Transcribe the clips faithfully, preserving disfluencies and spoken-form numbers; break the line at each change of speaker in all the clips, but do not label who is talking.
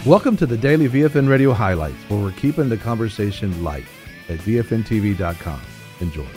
Welcome to the Daily V F N Radio Highlights, where we're keeping the conversation light at V F N T V dot com. Enjoy.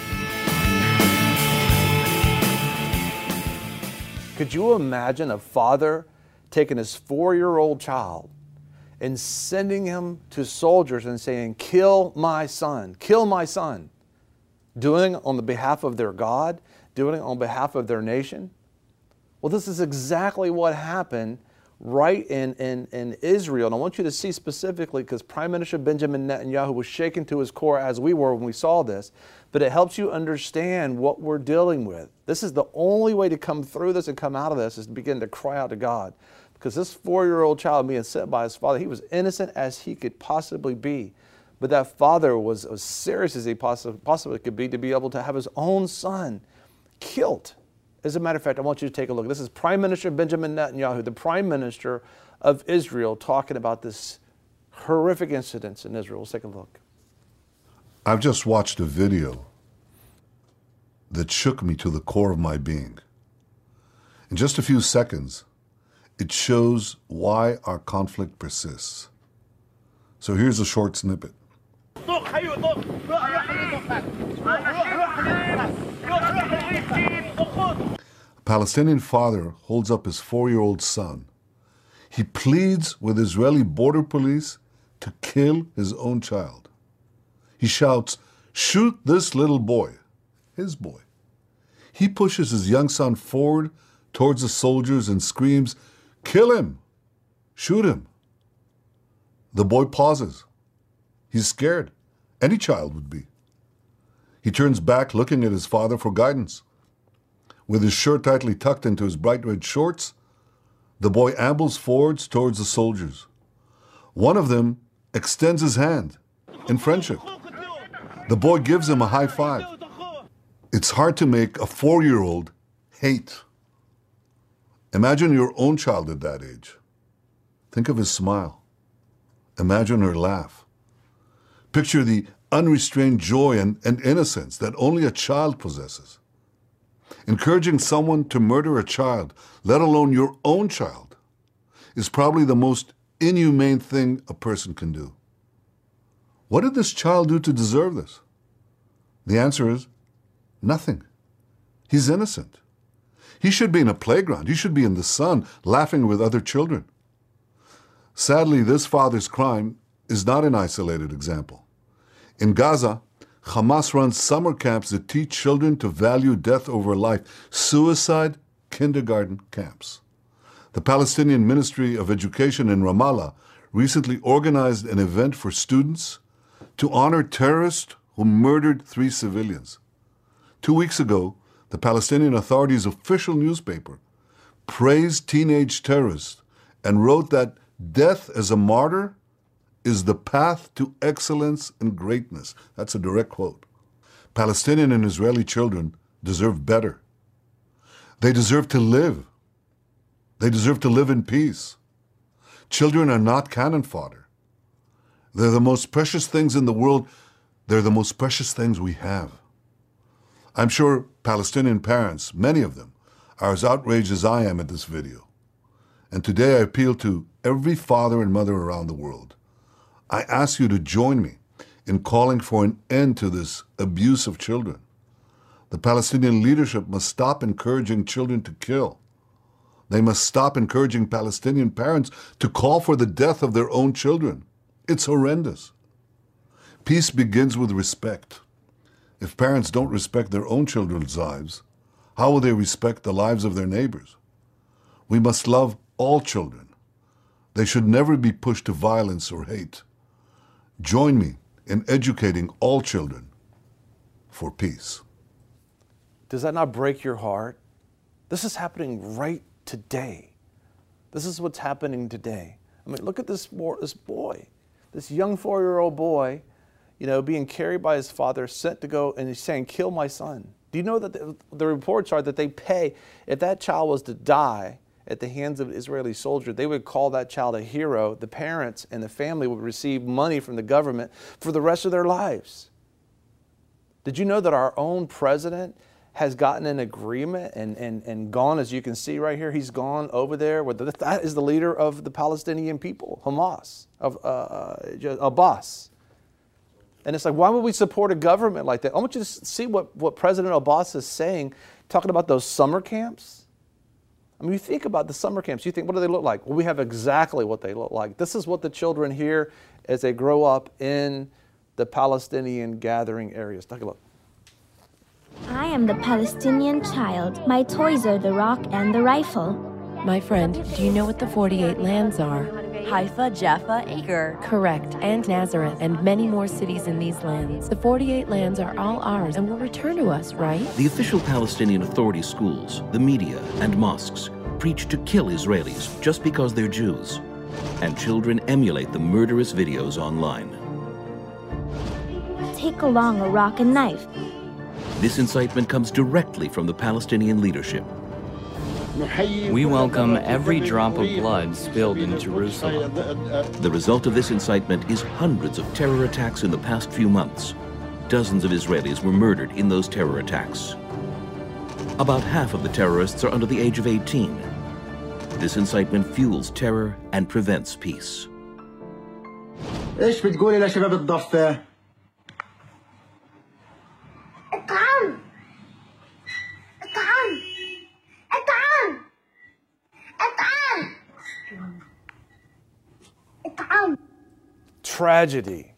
Could you imagine a father taking his four-year-old child and sending him to soldiers and saying, kill my son, kill my son, doing it on the behalf of their God, doing it on behalf of their nation? Well, this is exactly what happened right in, in, in Israel. And I want you to see specifically, because Prime Minister Benjamin Netanyahu was shaken to his core as we were when we saw this, but it helps you understand what we're dealing with. This is the only way to come through this and come out of this is to begin to cry out to God. Because this four-year-old child being sent by his father, he was innocent as he could possibly be. But that father was as serious as he possibly, possibly could be to be able to have his own son killed. As a matter of fact, I want you to take a look. This is Prime Minister Benjamin Netanyahu, the Prime Minister of Israel, talking about this horrific incidents in Israel. Let's take a look.
I've just watched a video that shook me to the core of my being. In just a few seconds, it shows why our conflict persists. So here's a short snippet. A Palestinian father holds up his four-year-old son. He pleads with Israeli border police to kill his own child. He shouts, "Shoot this little boy," his boy. He pushes his young son forward towards the soldiers and screams, "Kill him! Shoot him!" The boy pauses. He's scared. Any child would be. He turns back, looking at his father for guidance. With his shirt tightly tucked into his bright red shorts, the boy ambles forwards towards the soldiers. One of them extends his hand in friendship. The boy gives him a high five. It's hard to make a four-year-old hate. Imagine your own child at that age. Think of his smile. Imagine her laugh. Picture the unrestrained joy and, and innocence that only a child possesses. Encouraging someone to murder a child, let alone your own child, is probably the most inhumane thing a person can do. What did this child do to deserve this? The answer is nothing. He's innocent. He should be in a playground. He should be in the sun, laughing with other children. Sadly, this father's crime is not an isolated example. In Gaza, Hamas runs summer camps that teach children to value death over life, suicide kindergarten camps. The Palestinian Ministry of Education in Ramallah recently organized an event for students to honor terrorists who murdered three civilians. Two weeks ago, the Palestinian Authority's official newspaper praised teenage terrorists and wrote that death as a martyr is the path to excellence and greatness. That's a direct quote. Palestinian and Israeli children deserve better. They deserve to live. They deserve to live in peace. Children are not cannon fodder. They're the most precious things in the world. They're the most precious things we have. I'm sure Palestinian parents, many of them, are as outraged as I am at this video. And today I appeal to every father and mother around the world. I ask you to join me in calling for an end to this abuse of children. The Palestinian leadership must stop encouraging children to kill. They must stop encouraging Palestinian parents to call for the death of their own children. It's horrendous. Peace begins with respect. If parents don't respect their own children's lives, how will they respect the lives of their neighbors? We must love all children. They should never be pushed to violence or hate. Join me in educating all children for peace.
Does that not break your heart? This is happening right today. This is what's happening today. I mean, look at this, this boy, this young four-year-old boy, you know, being carried by his father, sent to go, and he's saying, kill my son. Do you know that the, the reports are that they pay, if that child was to die at the hands of an Israeli soldier, they would call that child a hero. The parents and the family would receive money from the government for the rest of their lives. Did you know that our own president has gotten an agreement and, and, and gone, as you can see right here, he's gone over there. With the, that is the leader of the Palestinian people, Hamas, of uh, Abbas. And it's like, why would we support a government like that? I want you to see what, what President Abbas is saying, talking about those summer camps. I mean, you think about the summer camps, you think, what do they look like? Well, we have exactly what they look like. This is what the children hear as they grow up in the Palestinian gathering areas. Take a look.
I am the Palestinian child. My toys are the rock and the rifle.
My friend, do you know what the forty-eight lands are?
Haifa, Jaffa, Acre.
Correct, and Nazareth, and many more cities in these lands. The forty-eight lands are all ours and will return to us, right?
The official Palestinian Authority schools, the media, and mosques preach to kill Israelis just because they're Jews. And children emulate the murderous videos online.
Take along a rock and knife.
This incitement comes directly from the Palestinian leadership.
We welcome every drop of blood spilled in Jerusalem.
The result of this incitement is hundreds of terror attacks in the past few months. Dozens of Israelis were murdered in those terror attacks. About half of the terrorists are under the age of eighteen. This incitement fuels terror and prevents peace.
ايش بتقولي لشباب الضفة؟ اطعم اطعم اطعم اطعم اطعم.
Tragedy.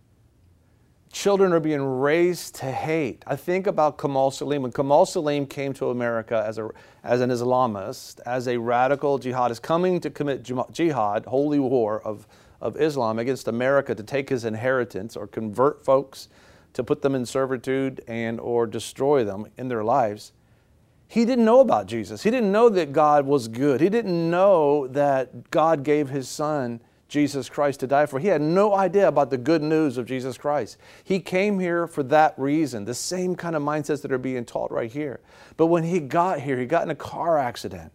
Children are being raised to hate. I think about Kamal Salim. When Kamal Salim came to America as, a, as an Islamist, as a radical jihadist, coming to commit jihad, holy war of, of Islam against America to take his inheritance or convert folks, to put them in servitude and or destroy them in their lives, he didn't know about Jesus. He didn't know that God was good. He didn't know that God gave his son, Jesus Christ, to die for. He had no idea about the good news of Jesus Christ. He came here for that reason, the same kind of mindsets that are being taught right here. But when he got here, he got in a car accident.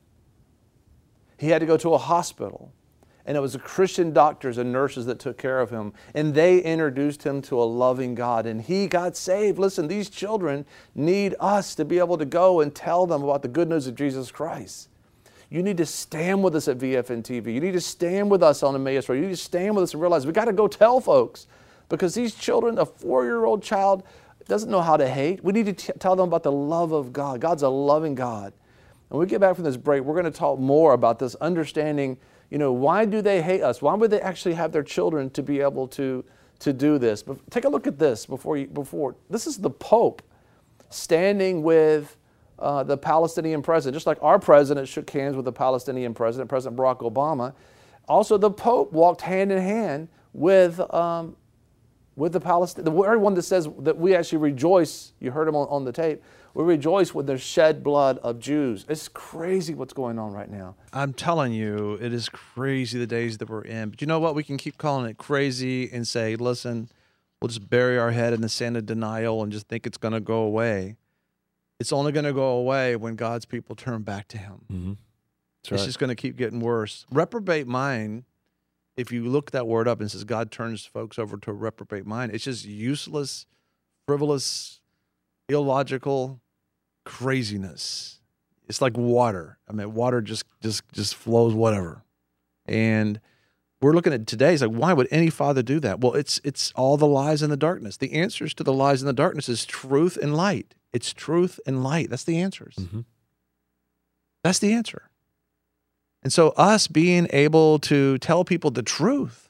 He had to go to a hospital. And it was the Christian doctors and nurses that took care of him. And they introduced him to a loving God. And he got saved. Listen, these children need us to be able to go and tell them about the good news of Jesus Christ. You need to stand with us at V F N T V. You need to stand with us on Emmaus Road. You need to stand with us and realize we got to go tell folks. Because these children, a four-year-old child doesn't know how to hate. We need to t- tell them about the love of God. God's a loving God. And when we get back from this break, we're going to talk more about this, understanding, you know, why do they hate us? Why would they actually have their children to be able to, to do this? But take a look at this before you, before. This is the Pope standing with uh, the Palestinian president, just like our president shook hands with the Palestinian president, President Barack Obama. Also, the Pope walked hand in hand with, um, with the Palestinian, the very one that says that we actually rejoice, you heard him on, on the tape, we rejoice with the shed blood of Jews. It's crazy what's going on right now.
I'm telling you, it is crazy the days that we're in. But you know what? We can keep calling it crazy and say, listen, we'll just bury our head in the sand of denial and just think it's going to go away. It's only going to go away when God's people turn back to him.
Mm-hmm.
It's
right.
just going to keep getting worse. Reprobate mind, if you look that word up and says God turns folks over to a reprobate mind, it's just useless, frivolous, illogical craziness. It's like water. I mean, water just just just flows whatever. And we're looking at today, it's like, why would any father do that? Well, it's it's all the lies and the darkness. The answers to the lies and the darkness is truth and light. It's truth and light. That's the answers.
Mm-hmm.
That's the answer. And so us being able to tell people the truth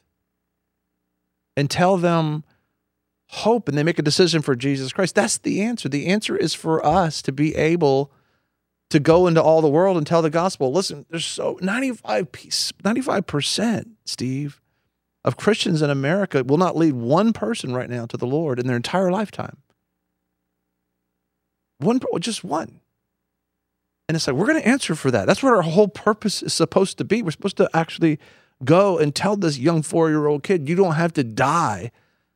and tell them hope, and they make a decision for Jesus Christ. That's the answer. The answer is for us to be able to go into all the world and tell the gospel. Listen, there's so ninety-five percent, Steve, of Christians in America will not lead one person right now to the Lord in their entire lifetime. One, just one. And it's like, we're going to answer for that. That's what our whole purpose is supposed to be. We're supposed to actually go and tell this young four-year-old kid, you don't have to die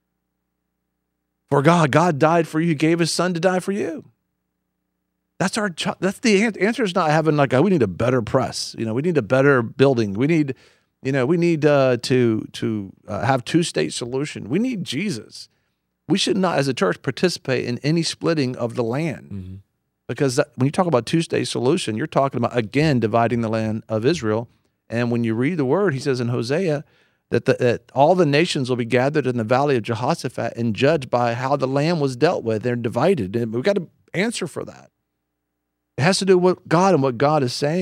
for God. God died for you. He gave his son to die for you. That's our, that's the answer. Is not having like, oh, we need a better press. You know, we need a better building. We need, you know, we need uh, to, to uh, have two-state solution. We need Jesus. We should not, as a church, participate in any splitting of the land.
Mm-hmm.
Because that, when you talk about two-state solution, you're talking about, again, dividing the land of Israel. And when you read the word, he says in Hosea that, the, that all the nations will be gathered in the valley of Jehoshaphat and judged by how the land was dealt with. They're divided. And we've got to answer for that. It has to do with God and what God is saying.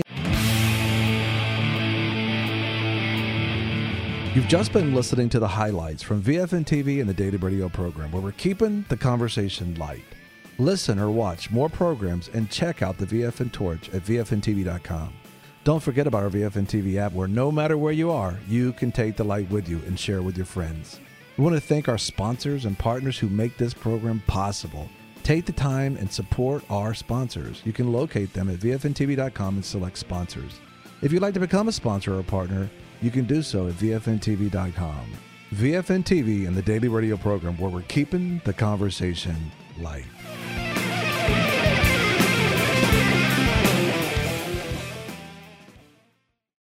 You've just been listening to the highlights from V F N T V and the Daily Radio program, where we're keeping the conversation light. Listen or watch more programs and check out the V F N Torch at V F N T V dot com. Don't forget about our V F N T V app, where no matter where you are, you can take the light with you and share with your friends. We want to thank our sponsors and partners who make this program possible. Take the time and support our sponsors. You can locate them at V F N T V dot com and select sponsors. If you'd like to become a sponsor or partner, you can do so at V F N T V dot com. V F N T V and the Daily Radio program, where we're keeping the conversation light.